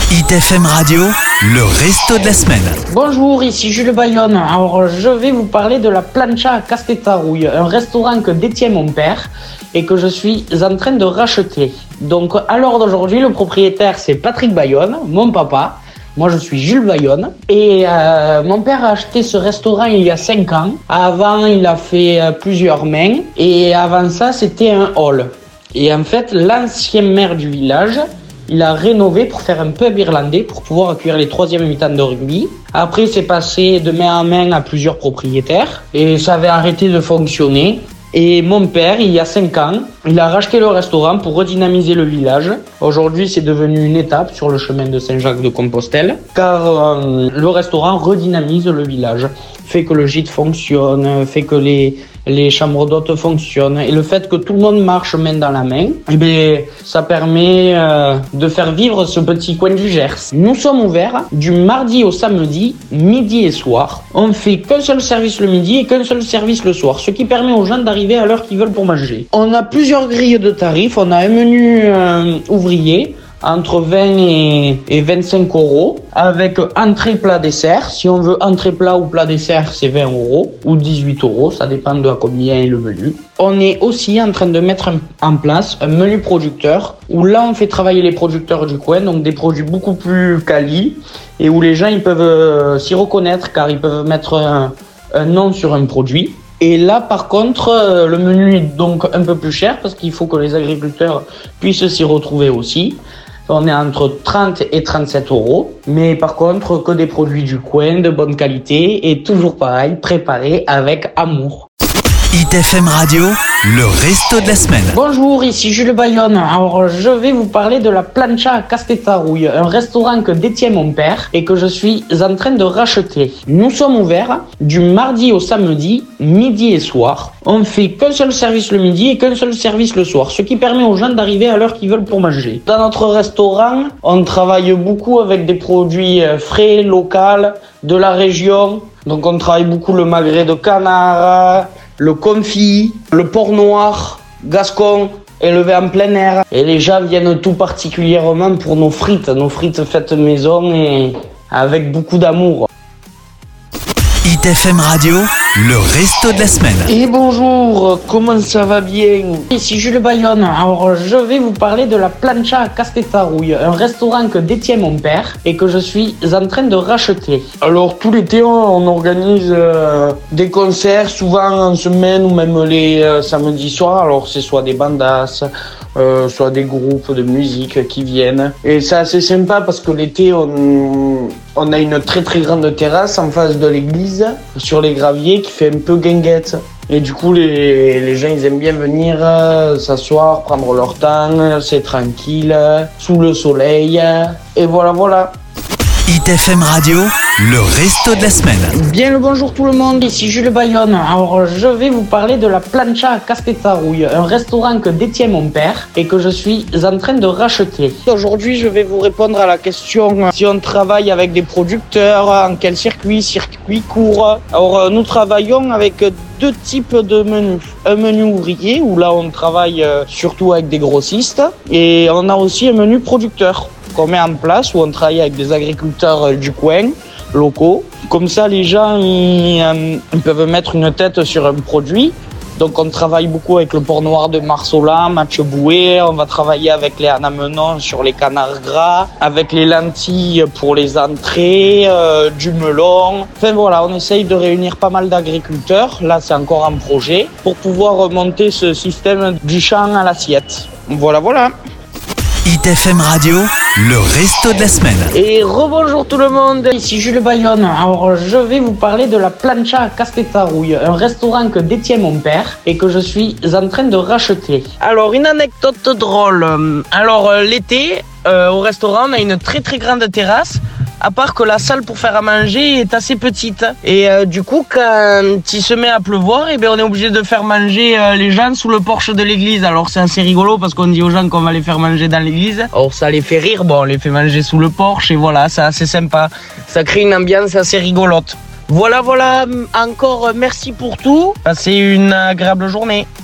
Hit FM Radio, le resto de la semaine. Bonjour, ici Jules Bayonne. Alors, je vais vous parler de la Plancha à Castétarouille, un restaurant que détient mon père et que je suis en train de racheter. Donc, à l'heure d'aujourd'hui, le propriétaire, c'est Patrick Bayonne, mon papa. Moi, je suis Jules Bayonne. Et mon père a acheté ce restaurant il y a 5 ans. Avant, il a fait plusieurs mains. Et avant ça, c'était un hall. Et en fait, l'ancien maire du village, il a rénové pour faire un pub irlandais pour pouvoir accueillir les 3e mi-temps de rugby. Après, c'est passé de main en main à plusieurs propriétaires. Et ça avait arrêté de fonctionner. Et mon père, il y a 5 ans, il a racheté le restaurant pour redynamiser le village. Aujourd'hui, c'est devenu une étape sur le chemin de Saint-Jacques-de-Compostelle, car le restaurant redynamise le village, fait que le gîte fonctionne, fait que les chambres d'hôtes fonctionnent. Et le fait que tout le monde marche main dans la main, ça permet de faire vivre ce petit coin du Gers. Nous sommes ouverts du mardi au samedi, midi et soir. On fait qu'un seul service le midi et qu'un seul service le soir, ce qui permet aux gens d'arriver à l'heure qu'ils veulent pour manger. On a plusieurs grilles de tarifs. On a un menu ouvrier entre 20 et 25 euros, avec entrée, plat, dessert. Si on veut entrée, plat ou plat, dessert, c'est 20 euros ou 18 euros, ça dépend de à combien est le menu. On est aussi en train de mettre en place un menu producteur, où là on fait travailler les producteurs du coin, donc des produits beaucoup plus quali, et où les gens ils peuvent s'y reconnaître, car ils peuvent mettre un nom sur un produit. Et là, par contre, le menu est donc un peu plus cher, parce qu'il faut que les agriculteurs puissent s'y retrouver aussi. On est entre 30 et 37 euros. Mais par contre, que des produits du coin, de bonne qualité, et toujours pareil, préparés avec amour. Hit FM Radio, le resto de la semaine. Bonjour, ici Jules Bayonne. Alors, je vais vous parler de la Plancha à Castétarouille, un restaurant que détient mon père et que je suis en train de racheter. Nous sommes ouverts du mardi au samedi, midi et soir. On fait qu'un seul service le midi et qu'un seul service le soir, ce qui permet aux gens d'arriver à l'heure qu'ils veulent pour manger. Dans notre restaurant, on travaille beaucoup avec des produits frais, locaux, de la région. Donc, on travaille beaucoup le magret de canard, le confit, le porc noir, gascon, élevé en plein air. Et les gens viennent tout particulièrement pour nos frites faites maison et avec beaucoup d'amour. Hit FM Radio, le resto de la semaine. Et bonjour, comment ça va bien? Ici Jules Bayonne. Alors, je vais vous parler de la Plancha à Castétarouille, un restaurant que détient mon père et que je suis en train de racheter. Alors, tout l'été, on organise des concerts, souvent en semaine ou même les samedis soirs. Alors, c'est soit des bandas, soit des groupes de musique qui viennent. Et c'est assez sympa parce que l'été, on a une très très grande terrasse en face de l'église, sur les graviers, qui fait un peu guinguette. Et du coup, les gens, ils aiment bien venir s'asseoir, prendre leur temps, c'est tranquille, sous le soleil. Et voilà. Hit FM Radio, le resto de la semaine. Bien le bonjour tout le monde, ici Jules Bayonne. Alors, je vais vous parler de la Plancha à Castétarouille, un restaurant que détient mon père et que je suis en train de racheter. Aujourd'hui, je vais vous répondre à la question si on travaille avec des producteurs, en quel circuit court. Alors, nous travaillons avec 2 types de menus. Un menu ouvrier, où là on travaille surtout avec des grossistes, et on a aussi un menu producteur qu'on met en place, où on travaille avec des agriculteurs du coin, locaux. Comme ça, les gens ils peuvent mettre une tête sur un produit. Donc on travaille beaucoup avec le porc noir de Marsolan, Mathieu Bouet. On va travailler avec les anamenons sur les canards gras, avec les lentilles pour les entrées, du melon. Enfin voilà, on essaye de réunir pas mal d'agriculteurs. Là, c'est encore en projet pour pouvoir monter ce système du champ à l'assiette. Voilà. Hit FM Radio, le resto de la semaine. Et rebonjour tout le monde, ici Jules Bayonne. Alors, je vais vous parler de la Plancha à Castétarouille, un restaurant que détient mon père et que je suis en train de racheter. Alors, une anecdote drôle. Alors, l'été, au restaurant, on a une très très grande terrasse. À part que la salle pour faire à manger est assez petite. Et du coup, quand il se met à pleuvoir, on est obligé de faire manger les gens sous le porche de l'église. Alors c'est assez rigolo parce qu'on dit aux gens qu'on va les faire manger dans l'église. Alors ça les fait rire, on les fait manger sous le porche et voilà, c'est assez sympa. Ça crée une ambiance assez rigolote. Voilà, encore merci pour tout. Passez une agréable journée.